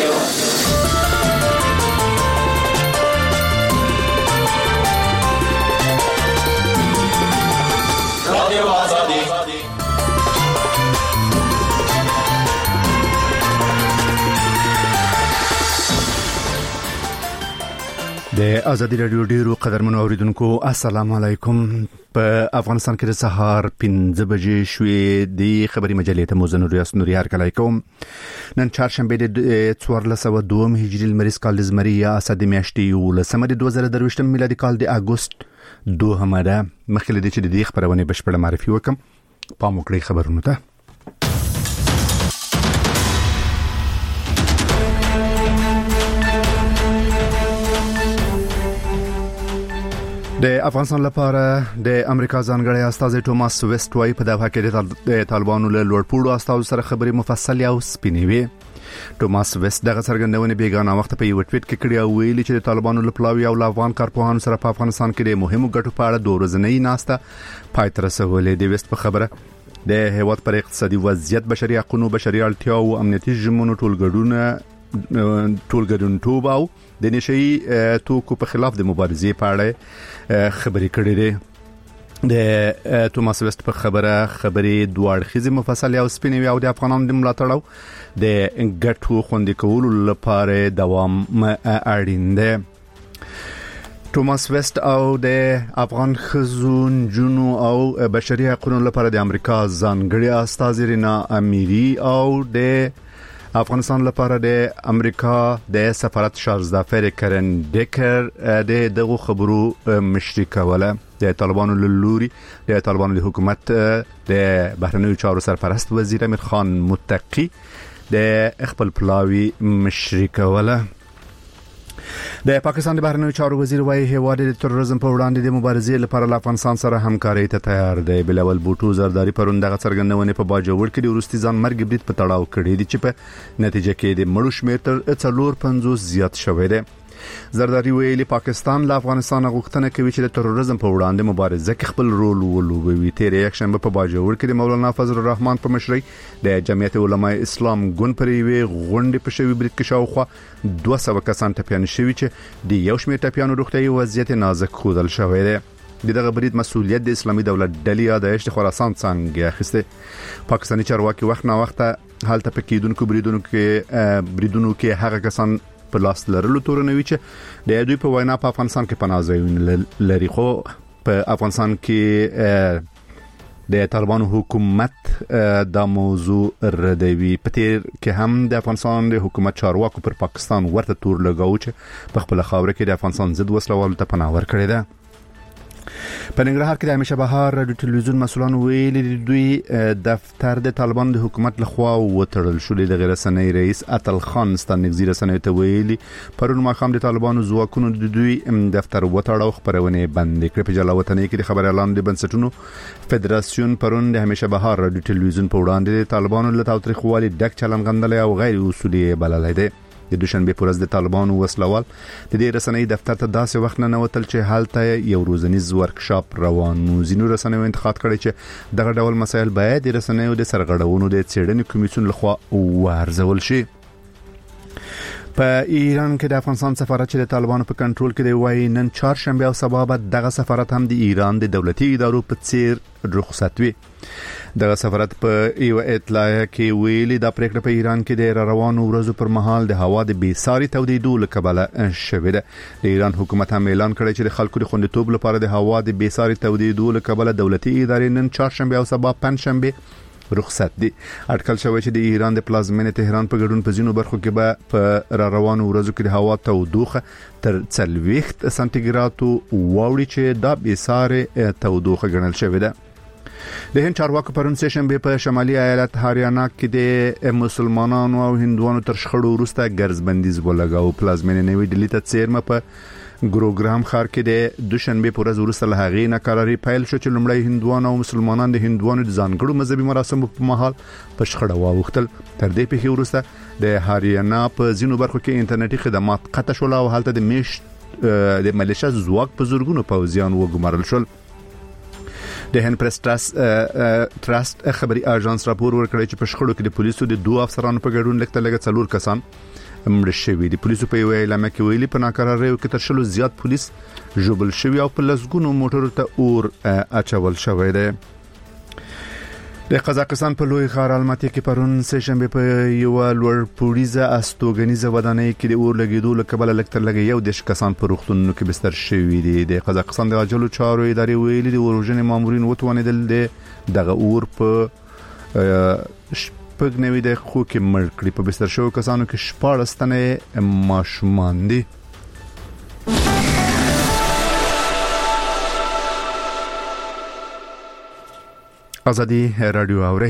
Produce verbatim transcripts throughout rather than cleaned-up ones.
رادیو آزادی. د ازادي رادیو ډیرو قدرمنو اوریدونکو السلام علیکم. په افغانستان کې د سهار پنځه بجې شوې د خبري مجلې ته موزن ریاست نوري هر کله کوم. نن چهارشنبه د څوارلس سوه دوه هجري لمریز کال د زمري یا اسد میاشتې ولسمه د دوه زره درویشتم میلادي کال د اګوست دوهمه ده. مخکې د چې د دې خبرونه بشپړه معرفي وکم پام وکړئ خبرونه ته. د افغانستان لپاره د امریکا ځانګړی استازی ټوماس ویسټ وايي په دغه کې د طالبانو له لوړپوړو استازو سره خبرې مفصل او سپینې وي. ټوماس ویسټ دغه څرګندونه بیګانه وخت په یو ټویټ کې کړی او ویلي چې د طالبانو له پلاوی او افغان کارپوهانو سره په افغانستان کې د مهمو ګټو په اړه دوه ورځنۍ ناسته پای ته رسولې. د ویسټ په خبره د هیواد پر اقتصادي وضعیت، بشري حقوقو، بشري اړتیاو او امنیتي ژمنو ټولګډونه ټولګډونټوب او د نشئی توکو په خلاف د مبارزې په اړه خبرې کړې دي. د ټوماس ویسټ په خبره خبرې دوه اړخیزه مفصل او سپینوي او د افغانانو د ملاتړ او د ګټو خوندي کولو لپاره دوام اړین دی. ټوماس ویسټ او د افغان خزون جنو او بشري حقوقو لپاره د امریکا ځانګړي استازی رینا امیری او د افغانستان لپاره د امریکا د سفارت شارزدافر کرن ډیکر د دغه خبرو مشري کوله. د طالبانو لوري د طالبانو د حکومت د بهرنیو چارو سرپرست وزیر امیر خان متقی د خپل پلاوی مشري کوله. د پاکستان د بهرنیو چارو وزیر وايي هیواد د تروریزم په وړاندې د مبارزې لپاره له افغانستان سره همکاري ته تیار دی. بلاول بوټو زرداری پروندغه څرګندونه په باجوړ کې د روسي ځان مرګ برید په تړاو کړی دی چې په نتیجه کې د مړو شمېر تر څلور پنځوس زیات شوی دی. زرداری ویلي پاکستان له افغانستان غوښتنه کوي چې د تروریزم په وړاندې مبارزه کې خپل رول ولوبوي. تیر یک شنبه په باجوړ کې د مولانا فضل الرحمن په مشرۍ د جمعیت علماء اسلام ګوند پر یوې غونډې په شوی برید کې شاوخوا دوه سوه کسان ټپیان شوي چې د یو شمېر ټپیانو روغتیايي وضعیت نازک ښودل شوی دی. دغه برید مسؤلیت د اسلامي دولت ډلې یادایش د خراسان څنګه اخیسته. پاکستاني چارواکي وخت نه وخت حالت په کېدونکو بریدونو کې بریدونو کې هغه کسان په لاس لرلو تورنوي چې د دوی په وینا په افغانستان کې پناه ځایونه لري. خو په افغانستان کې د طالبانو حکومت دا موضوع ردوي. په تیر کې هم د افغانستان د حکومت چارواکو پر پاکستان ورته تور لګاو چې په خپل خاور کې د افغانستان ضد وسلوالو ته پناه ورکړي ده. په ننګرهار کې د همیشه بهار رادیو ټلویزیون مسؤلان ویلي دوی دفتر د طالبان د حکومت لخوا وتړل شو. د غیر رسنۍ رئیس اتل خان ستانګزی رسنۍ ته ویلي پرون ماښام د طالبانو ځواکونو د دوی دفتر وتړ او خبرونه بند کړې. په جلاوطنۍ کې د خبر اعلان د بنسټونو فدراسیون پرون د همیشه بهار رادیو ټلویزیون په وړاندې د طالبانو له تاوتریخوالي ډک چلن غندلې او غیر اصولي بللای دی. د دوشنبه پر ورځ د طالبانو وسلوال د دې رسنۍ دفتر ته داسې وخت نه نوتل چې حالته یو روزنیز ورکشاپ روان و. ځینو رسنیو انتقاد کړی چې دغه ډول مسایل باید د رسنیو د سرغړونو د څېړنې کمیسیون لخوا وارزول شي. په ایران کې د افغانستان سفارت چې د طالبانو په کنټرول کې دی وايي نن چهارشنبه او سبا به دغه سفارت هم د ایران د دولتي ادارو په څیر رخصت وي. دغه سفارت په یو اطلاع کې ویلي دا پریکړه په ایران کې د روانو ورځو پر مهال د هوا د بیساري تودیدو لکبله شوې ده. د ایران حکومت هم اعلان کړی چې د خلکو د خوندیتوب لپاره د هوا د بیساري تودیدو لکبله دولتي ادارې نن چهارشنبه او سبا پنځشنبه رخصت دي. اټکل شوی چې د ایران د پلازمینې تهران په ګډون په ځینو برخو کې به په را روانو ورځو کې د هوا تودوخه تر څلوېښت سانتي ګراد واوړي چې دا بیساري تودوخه ګڼل شوې ده. د هند چارواکو پرون سه شنبه په شمالي ایالت هریانا کې د مسلمانانو او هندوانو تر شخړو وروسته ګرځبندیز ولګاو. پلازمینې نوې ډیلی ته څیرمه په ګروګرام ښار کې د دوشنبه پر ورځ وروسته له هغې نه قراري پیل شو چې لومړی هندوان او مسلمانان د هندوانو د ځانګړو مذهبي مراسمو په مهال په شخړه واوښتل. تر دې پیښې وروسته د هریانا په ځینو برخو کې انټرنیټي خدمات قطع شول او هلته د میشت د ملیشیا ځواک په زورګونو پوځیان وګمارل شول. د هند پریس ټرست خبري اژانس راپور ورکړی چې په شخړو کې د پولیسو د دوه افسرانو په ګډون لکه لګ څلور کسان مړ شوی دي. پولیسو په یو اعلان کې ویلي په ناکراریو کې تر شلو زیات پولیس ژوبل شوی او په لسګونو موټرو ته اور اچول شوی دی. د قزاقستان په لوی ښار الماتي کې پرون سه شنبه په یو لوړ پوړیزه استوګنیزه ودانۍ کې د اور لګیدو له کبله لکتر لګي یو د کسان په روغتونونو کې بستر شوی دي. د قزاقستان د عاجلو چارو ادارې ویلي د ورژنې مامورین وتوانیدل دغه اور په شپږ نوي دقیقو کې مړ کړي. په بستر شوو کسانو کې شپاړس تنه ماشومان دي. آزادی رادیو اوري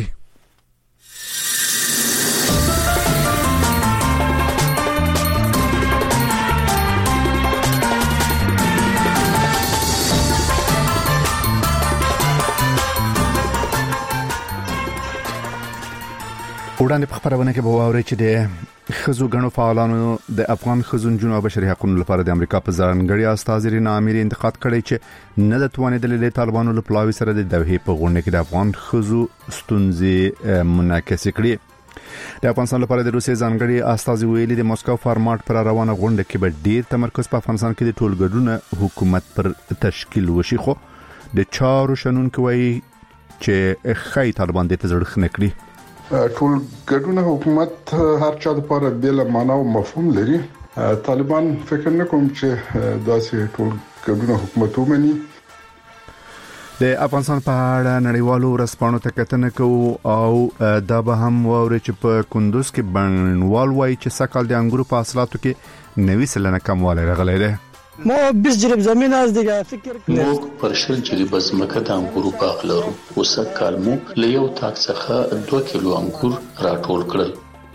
وړاندې په خبرونه کې به واوري چې د خزو غنو فعالانو د افغان خزون جنو بشري حقوقو لپاره د امریکا په ځانګړي استازي رینا اميري انتقاد کړی چې نه د توانیدل د طالبانو له پلاوي سره د دوحې په غونډه کې د افغان خزو ستونزې منعکس کړي. د افغانستان لپاره د روسي ځانګړي استازي ویلي د موسکو فارمات پر روانه غونډه کې به ډیر تمرکز په افغانستان کې د ټولګډونه حکومت پر تشکیل وشي، خو د چارو شنن کوي چې خای طالبان د تزړخ نکړي. ټول ګډونه حکومت هر چا لپاره بیل معنا او مفهوم لري. طالبان فکر نه کوم چې داسې ټول ګډونه حکومت ومني. د افغانستان په اړه نړیوالو ورځپاڼو ته کتنه کوو او دا به هم ووري چې په کندوز کې بڼوال وایي چې سکهال د انګورو په حاصلاتو کې نوي سلنه کموالی راغلی دی. ما بیست جریب زمین از دیگه فکر کنم موږ پر شل جریب ځمکه د انګورو باغ لرو. اوس کال مو له یو تاک څخه دوه کیلو انګور راټول کړل.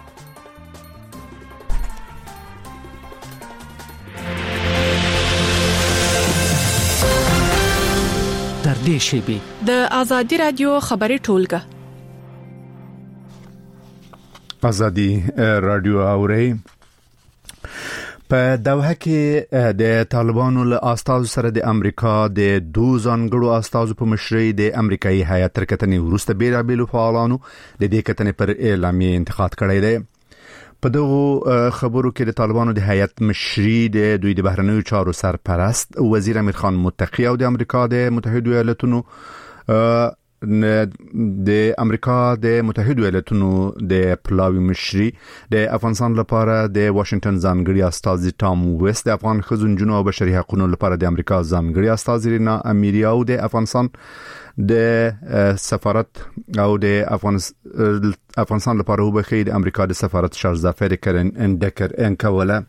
در دې شیبه د آزادی رادیو خبري ټولګه آزادی رادیو اوري په دوحه کې د طالبانو له استازو سره د امریکا د دوه ځانګړو استازو په مشرۍ د امریکایي هیئت تر کتنې وروسته بیلابیلو فعالانو د دې کتنې پر اعلامیه انتقاد کړی دی. په دغه خبرو کې د طالبانو د هیئت مشري د دوی د بهرنیو چارو سرپرست وزیر امیر خان متقی او د امریکا د متحده ایالاتونو د امریکا د متحده ایالاتونو د پلاوی مشري د افغانستان لپاره د واشنگټن ځانګړي استازي ټام ویست، د افغان خزون جنو او بشري حقوقو لپاره د امریکا ځانګړي استازي رینا اميري او د افغانستان د سفارت او د افغانستان لپاره وبخي د امریکا د سفارت شارزافر کرن اندکر انکوله.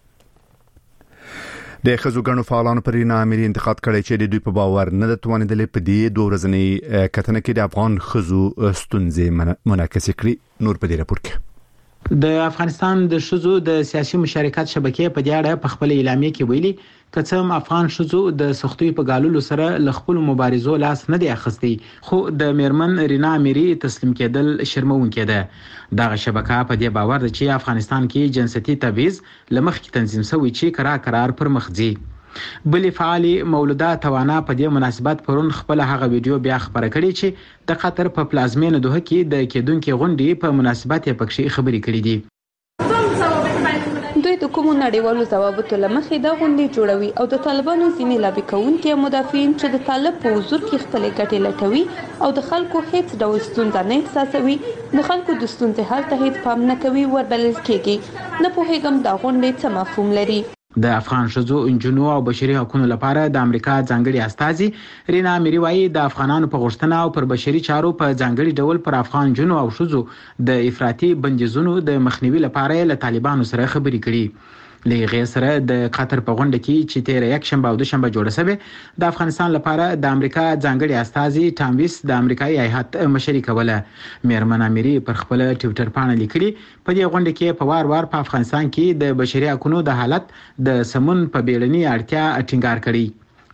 د خزو غنو فعالانو پر رینا اميري انتقاد کړی چې د دوی په باور نه د توانیدل په دې دوه ورځنی کتنه کې د افغان خزو ستونزې منعکس کړي. نور په دې راپور کې د افغانستان د شذو د سیاسي مشارکت شبکې په دې اړه په خپل اعلامیه کې ویلي کڅم افغان شذو د سختوي په ګالولو سره ل خپل مبارزو لاس نه دی اخستي، خو د میرمن رینا اميري تسلیم کېدل شرمونکې ده. دغه شبکه په دې باور ده چې افغانستان کې جنسيتي تبعیض لمخ کې تنظیم شوی چې کرا قرار پر مخ ځي. بلې فعالي مولوده توانا په دې مناسبت پرون خپل هغه ویډیو بیا خبره کړې چې د قطر په پلازمینه دوه کې د کېدونکو غونډې په مناسبت یې پکې خبرې کړې دي. دوی د کومو نړیوالو ضوابطو لمخې دا غونډې جوړوي او د طالبانو ځینې لابي کوونکي مدافعین چې د طالب په حضور کې خپل ګټې لټوي او د خلکو هیڅ ډول ستونزه نه احساسوي، د خلکو د ستونزې حل ته هیڅ پام نه کوي وربلل کېږي. نه پوهېږم دا غونډې څه مفهوم لري. د افغان شذو انجنونو او بشري حقوقو لپاره د امریکا ځانګړي استازي رینا اميري وايي د افغانانو په غوښتنه او پر بشري چارو په ځانګړي ډول پر افغان جنو او شذو د افراطي بندیزونو د مخنیوي لپاره له طالبانو سره خبرې کړي. لغه سره د قطر په غونډه کې چې تیر یک شنبه او دوشنبه جوړه شوه د افغانستان لپاره د امریکا ځانګړي استازي ټام ویس د امریکایي هیئت مشري کوله. میرمن اميري پر خپل ټوئیټر باندې لیکلي په دې غونډه کې په وار وار په افغانستان کې د بشري حقوقو د حالت د سمون په بیړني اړتیا ټینګار کړی.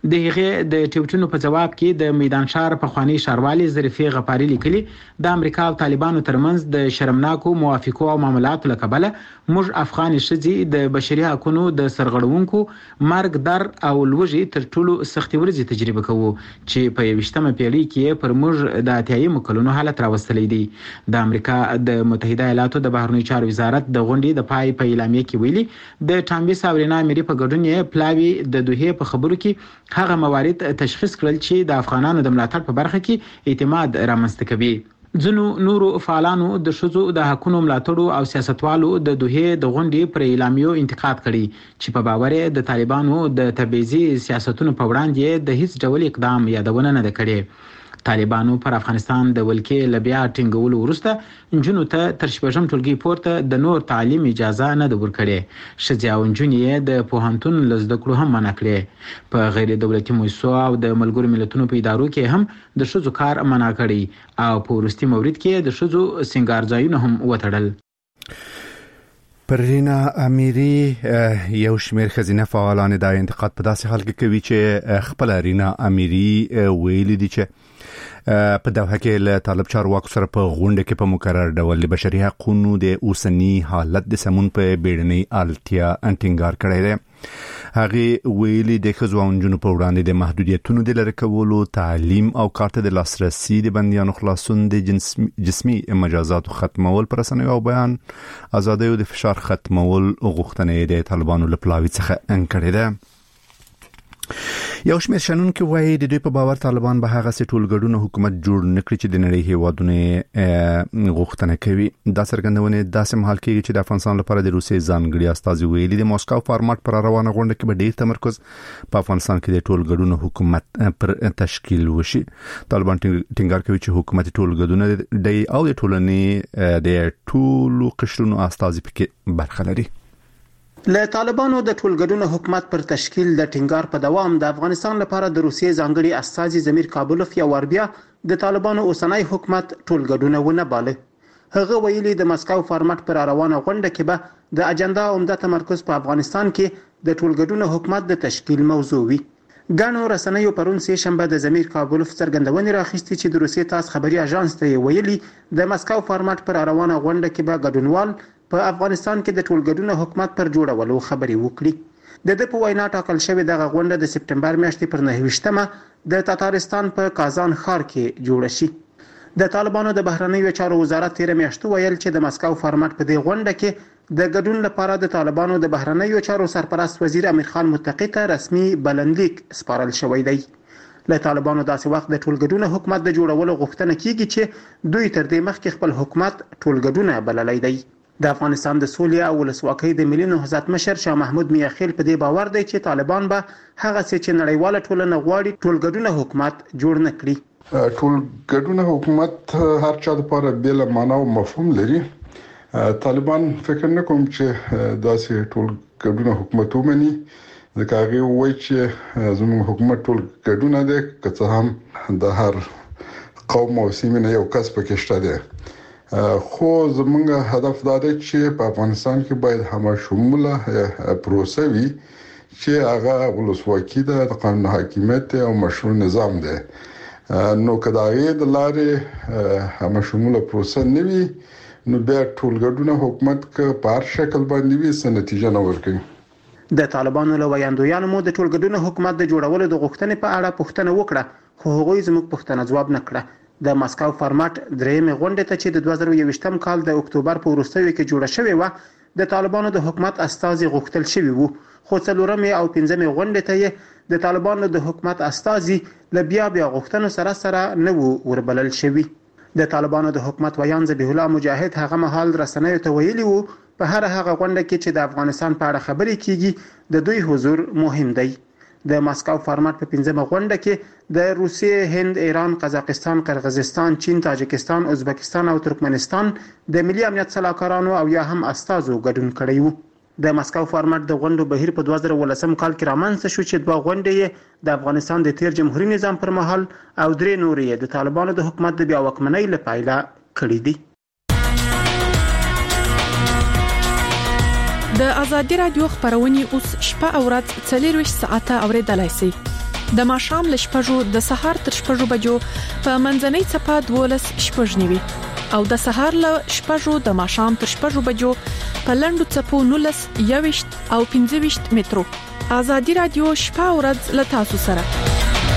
د هغه د ټویټونو په جواب کې د میدان شهر په خواني شاروالي ظریفي غفاری لیکلي د امریکا او طالبانو ترمنځ د شرمناکو موافقو او معاملاتو لکبله موږ افغان شذي د بشري حقوقو د سرغړونکو مرګ در او لوږې تر ټولو سختي ورځې تجربه کوو چې په یوشتمه پیړۍ کې پر موږ د اتیايي کلونو حالت راوستلې دي. د امریکا د متحده ایالاتو د بهرنیو چارو وزارت د غونډې د پای په اعلامیه کې ویلي د ټامبي ساورینا امری په ګډون یې پلاوی د دوه په خبرو کې هغه موارد تشخیص کړل چې د افغانانو د ملاتړ په برخه کې اعتماد رامنځته کوي. ځینو نورو فعالانو د شذو د حقوقو ملاتړو او سیاستوالو د دوه د غونډې پر اعلامیو انتقاد کړي چې په باور د طالبانو د تبعیضي سیاستونو په وړاندې د هیڅ ډول اقدام یادونه نه کړي. طالبانو پر افغانستان د ولکې لبیا ټینګولو وروسته انجونو ته تر شپږم ټولګي پورته د نور تعلیم اجازه نه ده ورکړې. ښځې او نجونې د پوهنتون له زده کړو هم منع کړې. په غیر دولتي مؤسسو او د ملګرو ملتونو په ادارو کې هم د ښځو کار منع کړی او په وروستي مورید کې د ښځو سنگار ځایونه هم وتړل. پرینا امیری یو شمیر خزینه فعالان د انتقاد په داسې حال کې کوي چې خپل رینا امیری ویلي دي چې په دوحه کې له طالب چارواکو سره په غونډه کې په مقرر ډول د بشري حقوقو د اوسنی حالت د سمون په بیړنۍ اړتیا انټینګار کړی دی. هغه ویلي د خزو او نجونو په وړاندې د محدودیتونو د لری کولو، تعلیم او کارت د لاسرسي د بنديانو خلاصون، د جسمي مجازاتو ختمول، پر رسنیو او بیان ازادۍ او د فشار ختمول غوښتنې د طالبانو له پلاوي څخه انکړې ده. یو شمېر شنونکو وایي د دوی په باور طالبان به هغه ټولګډونه حکومت جوړ نکړي چې د نړۍ هیوادونه غوښتنه کوي. دا څرګندونه داسې مهال کېږي چې د افغانستان لپاره د روسي ځانګړي استازي ویلي د موسکو فارمټ پر روانه غونډه کې به ډېر تمرکز په افغانستان کې د ټولګډونه حکومت پر تشکیل وشي. طالبان ټینګار کوي چې حکومت ټولګډونه د او د ټولنې د ټولو قشرونو استازي پکې برخه لري. له طالبانو د ټولګډونه حکومت پر تشکیل د ټینګار په دوام د افغانستان لپاره د روسیې ځانګړي استازي زمیر کابلوف یا وربیا د طالبانو اوسنۍ حکومت ټولګډونه ونه باله. هغه ویلي د مسکو فارمټ پر روانه غونډه کې به د اجنډا عمده تمرکز په افغانستان کې د ټولګډونه حکومت د تشکیل موضوع وي. ګڼو رسنیو پرون سه شنبه د زمیر کابلوف څرګندونې راخستې چې د روسیې تاس خبري اژانس ته ویلي د مسکو فارمټ پر روانه غونډه کې به ګډونوال په افغانستان کې د ټولګډونه حکومت پر جوړولو خبرې وکړي. د دې په وینا ټاکل شوې دغه غونډه د سپټمبر میاشتې پر نهه ویشتمه د تاتارستان په کازان ښار کې جوړه شي. د طالبانو د بهرنیو چارو وزارت تیر میاشت ویل چې د مسکو فارمټ په دې غونډه کې د ګډون لپاره د طالبانو د بهرنیو چارو سرپرست وزیر امیر خان متقی ته رسمي بلنلیک سپارل شوی دی. له طالبانو داسې وخت د ټولګډونه حکومت د جوړولو غوښتنه کیږي چې دوی تر دې مخکې خپل حکومت ټولګډونه بللی دی. د افغانستان د سولې او ولسواکۍ د ملي نهضت مشر شاه محمود میاخیل په دې باور دی چې طالبان به هغه څه چې نړیواله ټولنه غواړي ټولګډونه حکومت جوړ نه کړي. ټولګډونه حکومت هر چا لپاره بیل معنا او مفهوم لري. طالبان فکر نه کوم چې داسې ټولګډونه حکومت ومني، ځکه هغه وایي چې زموږ حکومت ټولګډونه دی، که څه هم د هر قوم او سیمې نه یو کس پکې شته دی. خو زمونږ هدف دا دی چې په افغانستان کې باید همشموله پروسه وي چې هغه ولسواکي ده، د قانون حاکمیت او مشروع نظام ده. نو کداغه د لارې همشموله پروسه نه وي نو بیا ټولګډونه حکومت که په هر شکل باندې وي څه نتیجه نه ورکوي. د طالبانو له ویاندویانو مو د ټولګډونه حکومت د جوړولو د غوښتنې په اړه پوښتنه وکړه، خو هغوی زموږ پوښتنه ځواب نه کړه. د مسکو فارمټ درېمه غونډه ته چې د دوه زره یوویشتم کال د اکتوبر په وروستیو کې جوړه شوې و د طالبانو د حکومت استازي غوښتل شوی وو، خو څلورمه او پنځمه غونډه ته د طالبانو د حکومت استازي ل بیا بیا غوښتنو سره سره نه وو وربلل شوی. د طالبانو د حکومت ویان ذبیح الله مجاهد هغه مهال رسنیو ته ویلي وو په هر هغه غونډه کې چې د افغانستان په اړه خبرې کیږي د دوی حضور مهم دی. د مسکو فارمټ په پنځمه غونډه کې د روسیې، هند، ایران، قزاقستان، قرغیزستان، چین، تاجکستان، ازبکستان او ترکمنستان د ملي امنیت صلاحکارانو او یا هم استازو ګډون کړی وو. د مسکو فارمټ د غونډو بهیر په دوه زره ولسم کال کې رامنځته شو چې دوه غونډې د افغانستان د تیر جمهوریت نظام پر مهال او درې نورې د طالبانو د حکومت د بیا واکمنۍ لپاره کړې دي. د ازادي رادیو خبرونه اوس شپه او ورځ څلور ساعته اوریدلای شئ. د ماښام ل شپږو د سهار تر شپږو بجو په منځنۍ چپه دولس شپږ نیوي او د سهار ل شپږو د ماښام تر شپږو بجو په لندو چپو نولس یويشت او پنځه ویشت مترو. آزادي رادیو شپه او ورځ ل تاسو سره.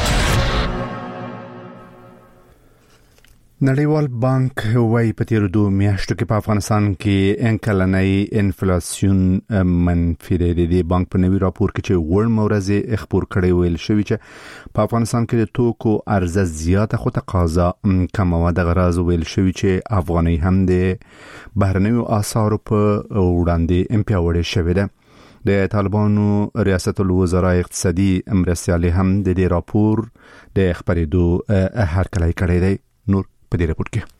نړیوال بانک وايي په تیر دوه میاشتو کې په افغانستان کې انکلنۍ انفلیسیون منفي دی. د بانک په نوي راپور کې چې وړ مورزه خبر کړي ویل شوی چې په افغانستان کې د توکو عرضه زیاته خو تقاضا کم او د غراض ویل شوی چې افغاني هم د بهرنیو اسعارو په وړاندې امپیاوړې شوی ده. د طالبانو ریاست الوزرا اقتصادي مرستيالي هم د دې راپور د خبرېدو هرکلی کړی دی. نور په دې راپور کې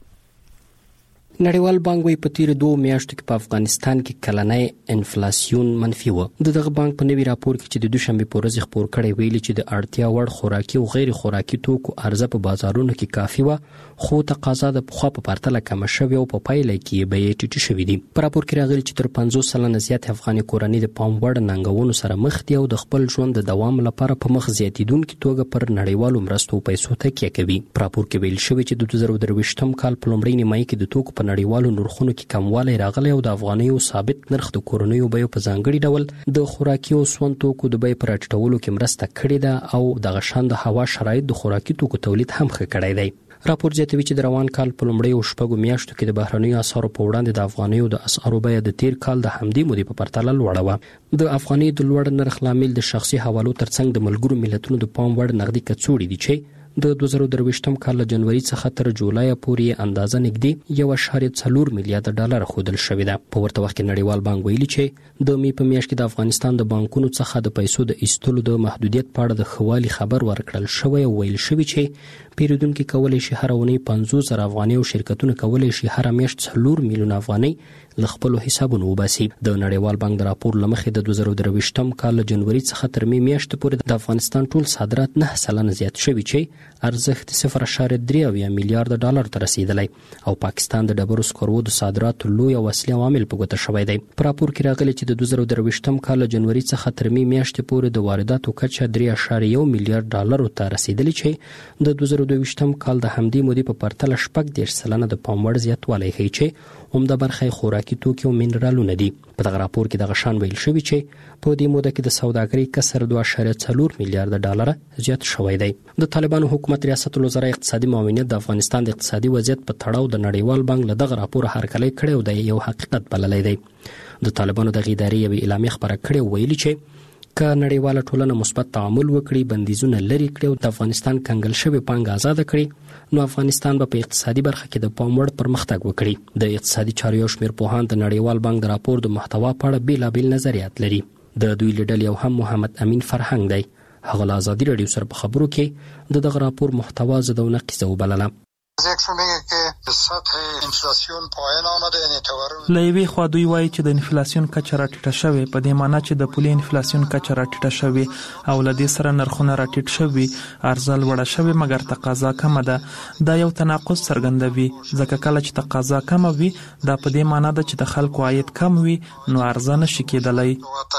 نړیوال بانک وايي په تیر دوه میاشتو کې په افغانستان کې کلنۍ انفلیسیون منفي و. دغه بانک په نوي راپور کې چې د دوشنبه په ورځ خبر کړی ویلي چې د اړتیا وړ خوراکي او غیر خوراکي توکو عرضه په بازارونو کې کافي و، خو تقاضا د پخوا په پرتله کم شوې او په پایله کې به یې ټیټه شوې دي. په راپور کې راغلي چې تر پنځوس سلنه زیات افغاني کورنۍ د پام وړ ننګونو سره مخ دي او د خپل ژوند د دوام لپاره په مخ زیاتیدونکو توګه پر نړیوالو مرستو پیسو تکیه کوي. په راپور کې ویل شوی چې د دوه زره درویشتم کال په لومړۍ نیمایي کې د توکو په نړیوالو نرخونو کې کموالی راغلی او د افغانیو ثابت نرخ د کورنیو بیو په ځانګړي ډول د خوراکي او سون توکو د بیې پر راټیټولو کې مرسته کړې ده او د غشان د هوا شرایط د خوراکي توکو تولید هم ښه کړی دی. راپور زیاتوي چې د روان کال په لومړۍ او شپږو میاشتو کې د بهرنیو اسعارو په وړاندې د افغانیو د اسعارو بیه د تیر کال د همدې مودې په پرتله لوړه وه. د افغاني د لوړ نرخ لامل د شخصي حوالو ترڅنګ د ملګرو ملتونو د پام وړ نقدي کڅوړې دي چې د دوه زره درویشتم کال له جنوري څخه تر جولای پورې اندازه نږدې یو اشاریه څلور میلیارډ ډالر خودل شوې ده. په ورته وخت کې نړیوال بانک ویلي چې د می په میاشت کې د افغانستان د بانکونو څخه د پیسو د ایستلو د محدودیت په اړه د خوالي خبر ورکړل شوی او ویل شوی چې پیرودونکو کولای شي هر اونۍ پنځوس زره افغاني او شرکتونه کولای شي هر میاشت څلور میلیون افغاني ل خپل حسابونو وباسي. د نړیوال بانک د راپور لمخې د دوه زره درویشتم کال جنوري څخه تر می میاشت پورې د افغانستان ټول صادرات نه سلنه زیات شوي چې ارزښت صفر اشاریه درې میلیارډ ډالر ته رسیدلی او پاکستان د ډبرو سکرو د صادراتو لوی او اصلي عوامل په ګوته شوی دی. په راپور کې راغلي چې د دوه زره درویشتم کال جنوري څخه تر می میاشت پورې د وارداتو کچه درې اشاریه میلیارډ ډالر ته رسیدلی چې د دوه زره دویشتم کال د همدې مودې په پرتله شپږ دېرش سلنه د پام وړ زیاتوالی ښیي چې عمده برخه خوراکي توکي او منرالونه دي. په دغه راپور کې د غشان ویل شوی چې په دې موده کې د سوداګرۍ کسر دوه اشاریه څلور میلیارډ ډالر زیات شوی دی. د طالبانو حکومت ریاست الوزرا اقتصادي معاونیت د افغانستان د اقتصادي وضعیت په تړاو د نړیوال بانک له دغه راپور هرکلی کړی او د یو حقیقت بللی دی. د طالبانو د ادارې یوې اعلامیه خبره کړې ویلي چې که نړیواله ټولنه مثبت تعامل وکړي، بندیزونه لري کړي او د افغانستان کنګل شوی پانګه آزاد کړي، نو افغانستان به په اقتصادي برخه کې د پام وړ پرمختګ وکړي. د اقتصادي چارو یو شمېر پوهان د نړیوال بانک د راپور د محتوا په اړه بیلابیل نظریات لري. د دوی لیډل یو هم محمد امین فرهنګ دی. هغه له آزادي رادیو سره په خبرو کې د دغه راپور محتوا زده و نقیزه وبلله. لوی خو دوی وایي چې د انفلیسیون کچه راټیټه شوې، په دې معنی چې د پولي انفلیسیون کچه راټیټه شوې او لدې سره نرخونه راټیټ شوي، عرضه لوړه شوې مګر تقاضا کمه ده. دا یو تناقض څرګندوي، ځکه کله چې تقاضا کمه وي دا په دې معنی ده چې د خلکو عاید کم وي نو عرضه نشي کېدلی.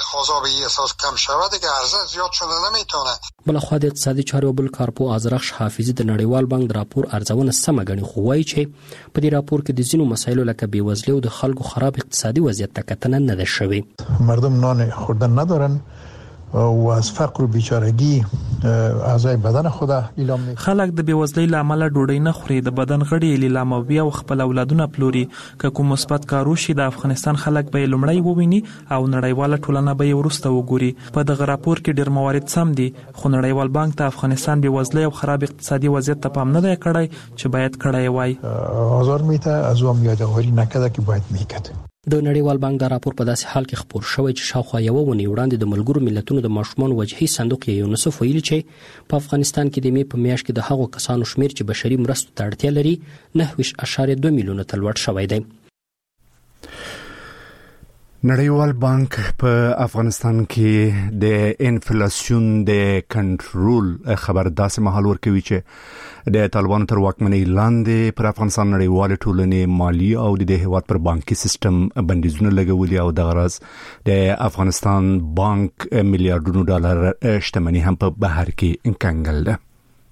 بلخوا د اقتصادي چارو بل کارپو ازرخش حافظي د نړیوال بانک د راپور ارزونه سمه ګڼي، خو وایي چې په دې راپور کې د ځینو مسایلو لکه بیوزلي او د خلکو خراب اقتصادي وضعیت ته کتنه نه ده شوې. مردم نان خوردن ندارن و از فقر و بیچارگی اعضای بدن خود اعلام می‌کنند. خلک د بیوزلۍ له امله ډوډۍ نه خوري، د بدن غړي لیلاموي او خپل اولادونه پلوري. که کوم مثبت کار وشي د افغانستان خلک به لومړی وویني او نړیواله ټولنه به ورسته وګوري. په دغه راپور کې ډېر موارد سم دي، خو نړیوال بانک ته افغانستان بیوزلۍ او خراب اقتصادي وضعیت ته پام نه دی کړی چې باید کړی وای. آزار میته از هم یادآوری نکرده که باید میکرد. د نړیوال بانک دا راپور په داسې حال کې خبر شوی چې شاوخوا یو ونی وړاندې د ملګرو ملتونو د ماشومان وجهي صندوق یونیسف ویلي چې په افغانستان کې د می په میاشت کې د هغو کسانو شمیر چې بشري مرستو ته اړتیا لري نهه اشاریه دوه میلیونه ته لوړ شوی دی. نړیوال بانک په افغانستان کې د انفلیسیون د کنټرول خبر داسې مهال ورکوي چې د طالبانو تر واکمنۍ لاندې پر افغانستان نړیوال ټولنې مالی او د هیواد پر بانکي سیستم بندیزونه لګولي او د غرض د افغانستان بانک میلیارډونو ډالر شتمنۍ هم په بهر کې انکانګل ده.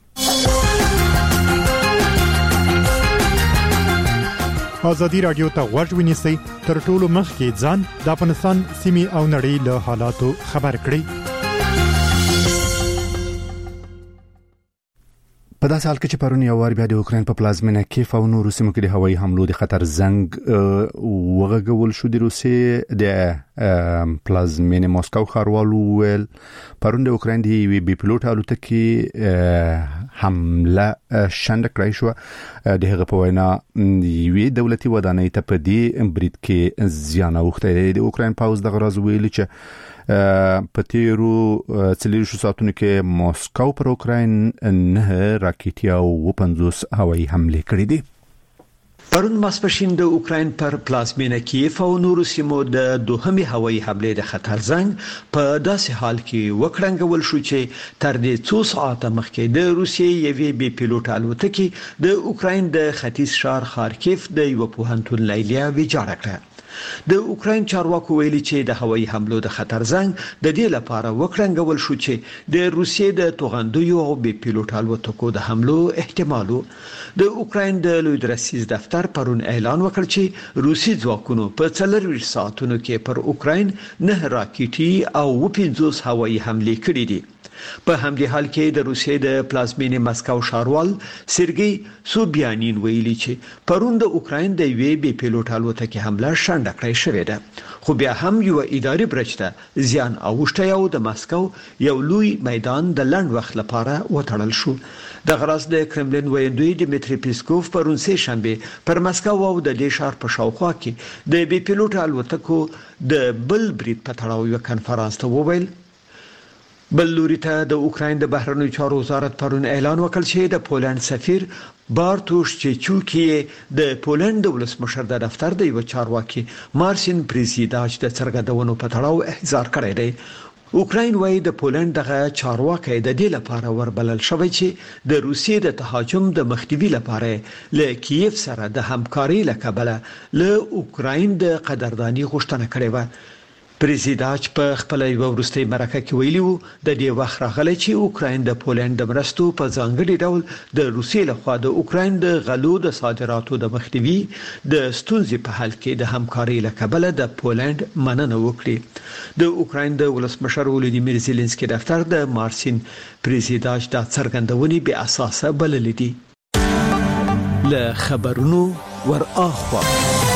ازادي رادیو ته غوږ ونیسئ تر ټولو مخکې ځان د افغانستان سیمې او نړۍ له حالاتو خبر کړئ. په داسې حال کې چې پرون یو وار بیا د اوکرين په پلازمینه کیف او نورو سیمو کې د هوایي حملو د خطر زنګ وغږول شو. د روسیې د پلازمینه مسکو ښاروالو ویل پرون د اوکرين د وی بي پلوټ الوتکې حمله شنډ کړای شو. د هغه په وینا وی دولتي ودانۍ ته په دې برید کې زیان اوخته. د اوکرين پاوز د غرض ویل چې په تیرو څلور ساعتونو کې مسکو پر اوکرين نه راکټ او پنځوس هوایي حمله کړې دي. پرون ماسپښین د اوکرين پر پلازمینه کیف او نورو سیمو د دوهمي هوایي حمله د خطر زنګ په داسې حال کې وکړنګول شو چې تر دې څو ساعته مخکې د روسیې یوې بي پلوټ الوتکې د اوکرين د ختیځ ښار خارکیف د یو پوهنتون لیلیا ویجاړه کړه. د اوکرين چارواکو ویلي چې د هوایي حملو د خطر زنګ د دې لپاره وکړنګول شو چې د روسیې د توغندیو او بي پلوټ الوتکو د حملو احتمالو. د اوکرين د لوی درسیز دفتر پرون اعلان وکړ چې روسي ځواکونو په څلور ساعتونو کې پر اوکرين نه راکټي او پنځوس هوایي حمله کړې دي. په همدې حال کې د روسیې د پلازمینې مسکو ښاروال سرګي سوبیانین ویلي چې پرون د اوکرين د وی بي پلوټ الوتکې حمله شنډه کړې شوې ده، خو بیا هم یو اداري برجته زیان اوښته او د مسکو یو لوی میدان د لنډ وخت لپاره وټړل شو. د غرض د کرملین ویندوی ډیمیټری پیسکوف پرون سه شنبه پر مسکو او د دې ښار په شاوخوا کې د بي پلوټ الوتکو د بل برید په تړاو یو کنفرانس ته وویل. بل لوري ته د اوکرين د بهرنیو چارو وزارت پرون اعلان وکړ چې د پولند سفیر بارتوش چچوکی د پولند د ولسمشر د دفتر د یو چارواکي مارسین پریزیداچ د څرګندونو په تړاو احضار کړی دی. اوکرين وايي د پولند دغه چارواکي د دې لپاره وربلل شوی چې د روسیې د تهاجم د مخنیوي لپاره له کیف سره د همکاري لکبله له اوکرين د قدردانی غوښتنه کړې و. پریزیداچ په خپل یو ورستي مرکه کې ویلي وو د دې وخت راغلی چې اوکرين د پولند د مرستو په ځانګړي ډول د روسیې لخوا د اوکرين د غلو د صادراتو د مخنیوي د ستونزې په حل کې د همکاري لکبله د پولند مننه وکړي. د اوکرين د ولسمشر ولودیمیر زيلنسکي دفتر د مارسین پریزیداچ د څرګندونې به اساسه بلل دي. له خبرونو ور اخوا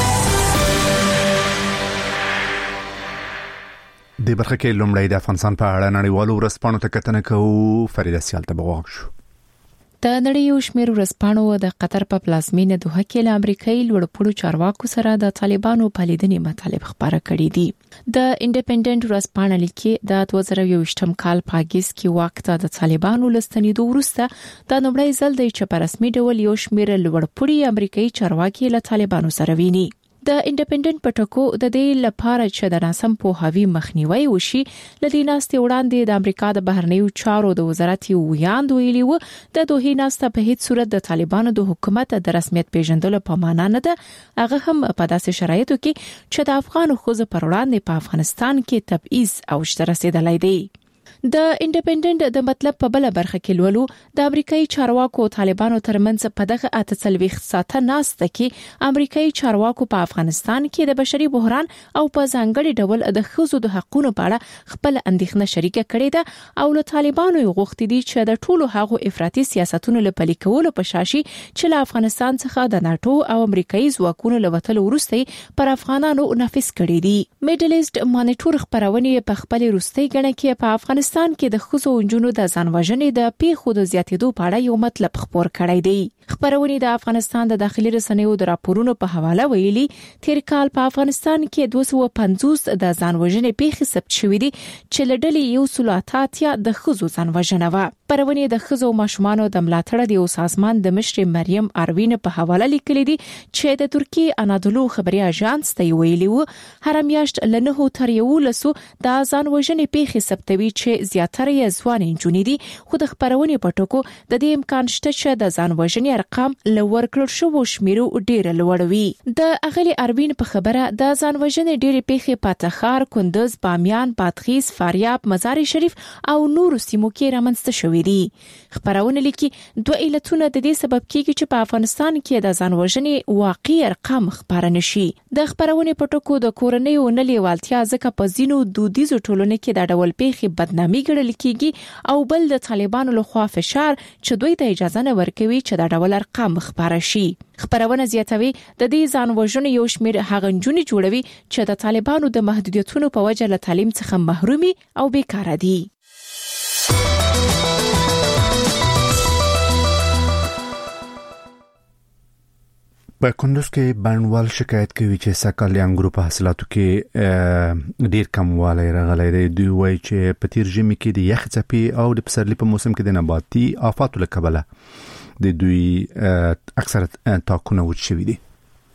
د برخه کې لومړی د افغانستان په اړه نړیوالو ورځپاڼو ته کتنه کوو. فرید سیال ته بغوښ شو. د نړۍ یو شمېر ورځپاڼو د قطر په پلازمینه دوحه کې له امریکایي لوړپوړو چارواکو سره د طالبانو په لیدنې مطالب خبره کړې دي. د انډیپندنت ورځپاڼه لیکي د دوه زره یوویشتم کال په اگست کې وخت د طالبانو لستنیدو وروسته د نړۍ ځل د چې په رسمي ډول یو شمېر لوړپوړي امریکایي چارواکي له طالبانو سره ویني. د انډیپندنت پټکو د دې لپاره چې د ناسم پوهاوی مخنیوي وشي لدی ناستې وړاندې د امریکا د بهرنیو چارو د وزارت یو ویاند ویلي وو د دوه ناسته په هیڅ صورت د طالبانو د حکومت د رسمیت پیژندلو په معنا نه ده. هغه هم په داسې شرایطو کې چې د افغان خوځ پر وړاندې په افغانستان کې تبعیض او شتر رسیدلای دی. د انډیپندنت د مطلب په بل برخه کې لولو د امریکایي چارواکو طالبانو ترمنځ په دغه اته څلويخ ساعته ناسته کې امریکایي چارواکو په افغانستان کې د بشري بحران او په ځانګړي ډول د ښځو د حقوقو په اړه خپل اندېښنه شریکه کړې ده او له طالبانو غوښتي دي چې د ټولو هغو افراطي سیاستونو له پلي کولو په شاشي چې له افغانستان څخه د ناتو او امریکایي ځواکونو له وتلو وروسته پر افغانانو نافذ کړي دي. میډل ایسټ مانیټور خبرونه په خپل روستي غړي کې په افغانستان افغانستان کې د ښځو او نجونو د ځانوژنې د پیښو د زیاتېدو په اړه یو مطلب خبر کړی دی. خبرونه د افغانستان د داخلي رسنیو د راپورونو په حواله ویلي تیر کال په افغانستان کې دوه سوه پنځوس د ځانوژنې پیښې ثبت شوې دي چې لړلې یو سل اتیا د ښځو ځانوژنه و. خبرونه د ښځو او ماشومانو د ملاتړ د یو سازمان د مشر مریم اروین په حواله لیکلي دي چې د ترکی انادولو خبري اژانس ته ویلي وو هر میاشت لنه تر یو لسو د ځانوژنې پیښې ثبتوي چې زیاتره یې ځوان نجونې دي. خو د خبرونه په ټکو د دې امکان شته چې د ځانوژنې ارقام لوړ کړل شو شمیرو ډیر لوړوي. د اغلی اروین په خبره د ځانوژنې ډېرې پیښې په تخار، کندز، بامیان، بادغیس، فاریاب، مزار شریف او نورو سیمو کې رامنځته شوې دي. خبرونه لیکي دوه علتونه د دې سبب کیږي چې په افغانستان کې د ځانوژنې واقعي ارقام خبر نشي. د خبرونه په ټکو د کورنۍ او نلیوالتیا ځکه په ځینو دودیزو ټولنو کې د ډول پیښې بدنامي ګڼل کیږي او بل د طالبانو لخوا فشار چې دوی ته اجازه نه ورکوي چې د ډول ارقام خبر شي. خبرونه زیاتوي د دې ځانوژنې یو شمېر هغه نجونې جوړوي چې د طالبانو د محدودیتونو په وجه له تعلیم څخه محرومي او بیکاره دي. په کندوز کې بڼوال شکایت کوي چې سږکال د انګورو په حاصلاتو کې ډیر کموالی راغلی دی. دوی وایي چې په تیر ژمي کې د یخ څپې او د پسرلي په موسم کې د نباتي آفاتو له کبله د دوی اکثره تاکونه وچ شوي دي.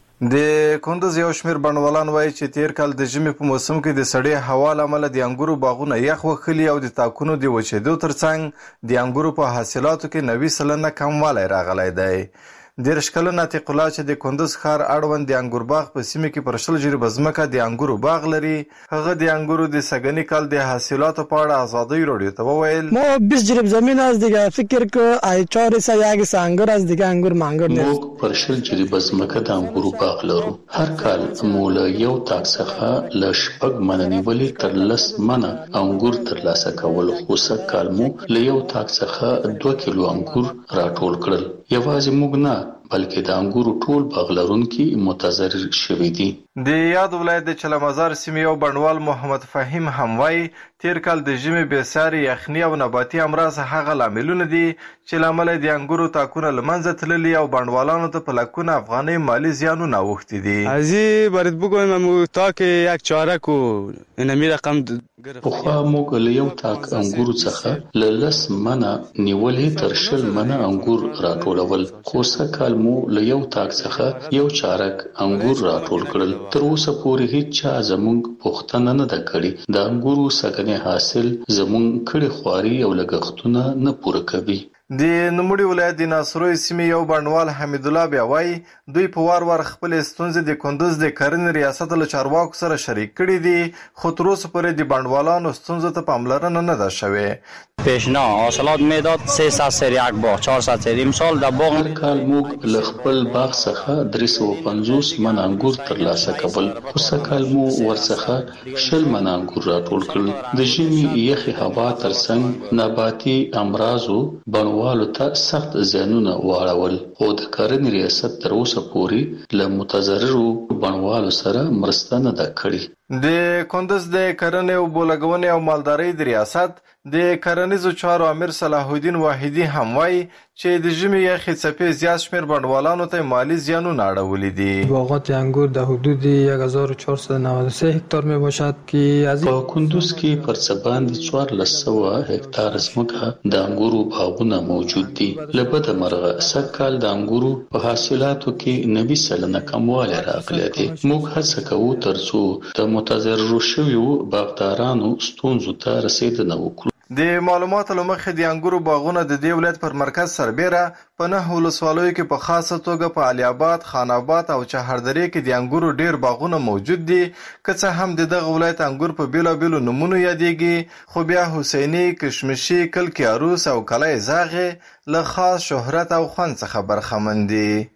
د کندوز یو شمېر بڼوالان وایي چې تیر کال د ژمي په موسم کې د سړې هوا له امله د انګورو باغونه یخ وخلي او د تاکونو د وچېدو ترڅنګ د انګورو په حاصلاتو کې نوي سلنه کموالی راغلی دی. دیرش کلن عتیق الله چې د کندوز ښار اړوند د انګور باغ په سیمه کې پر شل جریبه ځمکه د انګورو باغ لري. هغه د انګورو د سږني کال د حاصلاتو په اړه آزادی رادیو ته وویل ما بیست جریب زمین از دیگه فکر که ای چهار سه یک سه انګور از دیگه انګور مانګور نه موږ پر شل جریبه ځمکه د انګورو باغ لرو. هر کال مو له یو تاک څخه له شپږ منه نیولې تر لس منه انګور ترلاسه کول. خو سږکال مو له یو تاک څخه دوه کیلو انګور راټول کړل. یوازې موږ نه بلکې د انګورو ټول باغ لرونکي متضرر شوي دي. د یاد ولایت د چلمزار سیمې یو بڼوال محمد فهیم هم وایي تیر کال د ژمي بېساري یخني او نباتي امراض هغه لاملونه دي چې له امله د انګورو تاکونه له منځه تللي او بڼوالانو ته په لکونه افغانۍ مالي زیانونه اوښتي دي. ازی باید بگویم تاک یک چارک و نمی رقم پخوا موږ له یو تاک انګورو څخه له لس منه نیولې تر شل منه انګور راټولول. خو سږکال مو له یو تاک څخه یو چارک انګور راټول کړل. تر اوسه پورې هیڅ چا زموږ پوښتنه نه ده کړې. د انګورو سږنی حاصل زموږ کړي خواري او لګښتونه نه پوره کوي. د نوموړي ولایت د ناصروي سیمې یو بڼوال حمید الله بیا وایي دوی په وار وار خپلې ستونزې د کندوز د کرنې ریاست له چارواکو سره شریک کړي دي. خو تر اوسه پورې د بڼوالانو ستونزو ته پاملرنه نه ده شوې. پیشنا حاصلات میداد سیصد سر یک باغ چهارصد سر امسال در باغ هر کال موږ له خپل باغ څخه درې سوه پنځوس من انګور ترلاسه کول. خو سږکال مو ورڅخه شل من انګور راټول کړل. د ژمي یخې هوا ترڅنګ نباتي امراضو بڼوالو ته سخت زیانونه واړول. خو د کرنې ریاست تر اوسه پورې له متضررو بڼوالو سره مرسته نه ده کړې. د کندوز د کرنې او بولګونې او مالدارۍ د ریاست د کرنیزو چارو امیر صلاح الدین واحدی هم وایي چې د ژمي یخې څپې زیات شمېر بڼوالانو ته مالي زیانونه اړولي دي. باغات انگور در حدود یک هزار و چهارصد و نود و سه هکتار می باشد که از په کندوز کې پر څه باندې څوارلس سوه هکتار ځمکه د انګورو باغونه موجود دي. له بده مرغه سږکال د انګورو په حاصلاتو کې نوي سلنه کموالی راغلی دی. موږ هڅه کوو ترڅو د متضررو شویو باغدارانو ستونزو ته رسیدنه وکړو. د معلوماتو له مخې د انګورو باغونه د دې ولایت پر مرکز سربیره په نهه ولسوالیو کې په خاصه توګه په علي آباد، خان آباد او چهاردرې کې د انګورو ډیر باغونه موجود دي. که څه هم د دغه ولایت انګور په بیلابیلو نومونو یادېږي، خو بیا حسیني، کشمشي، کلکي عروس او کلی زاغې له خاص شهرت او خوند څخه برخمن دي.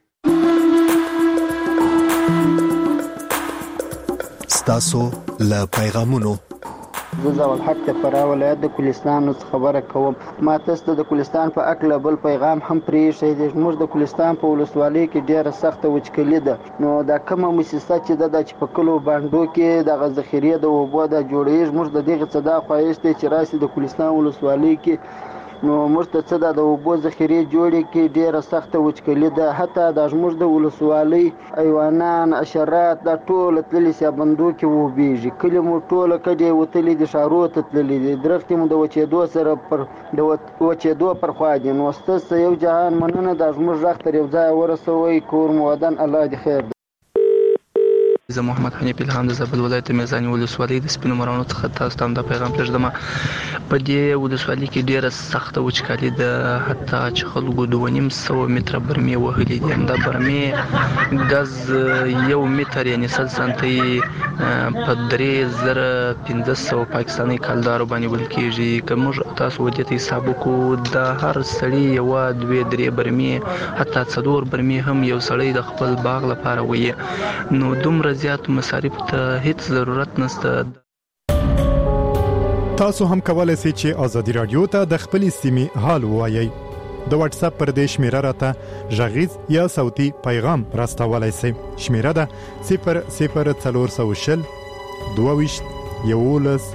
ستاسو له پیغامونو زه زول حق ته پر ولایت د کوهستان خبره کوم. ما تاسو د کوهستان په اکل بل پیغام هم پرې شي. موږ د کوهستان په ولسوالۍ کې ډیره سخته وچکلي ده. نو دا کومه مؤسسه چې د چې په کلو باندې کې د ذخیره د اوبو د جوړېږي موږ د دې څخه دا خواهش دی چې راسي د کوهستان ولسوالۍ کې نو موږ ته څه د اوبو ذخیره جوړې کې ډیره سخته وچکلي ده. حتی د موږ د ولسوالۍ ایوانان اشرات د ټول تللي سیابندو کې وبېږي. کلی مو ټول کډې وتلي د شارو ته تللي دي. درختې مو د وچېدو سره پر د وچېدو پر خوا دي. نو ستاسو یو جهان مننه د موږ ځخ تر یو ځای ورسوي. کور مو ودان الله دې خیر. زه محمد حنیف الهام د زابل ولایت میزانی ولسوالۍ د سپینو مرانو څخه تاسو ته د پیغام پرېږدم. په دې ولسوالۍ کې ډیره سخته وچکالي ده. حتی چې خلکو دوه نیم سوه متره برمې وهلي دي. دا برمې ګز یو متر یعنې سل سانتۍ په درې زره پنځه سوه پاکستاني کلدارو باندې ویل کېږي. که موږ تاسو ودې ته حساب وکړو د هر سړي یوه دوې درې برمې حتی څلور برمې هم یو سړی د خپل باغ لپاره وي. نو دومره زیات مصارف ته هیڅ ضرورت نشته. تاسو هم کولای شئ چې آزادي رادیو ته د خپل سیمې حال ووایي. د واتس اپ پر دې شمیره راته غږیز یا صوتي پیغام راستولای شئ. شمیره ده صفر صفر څلور سوه شل دوه ویشت یولس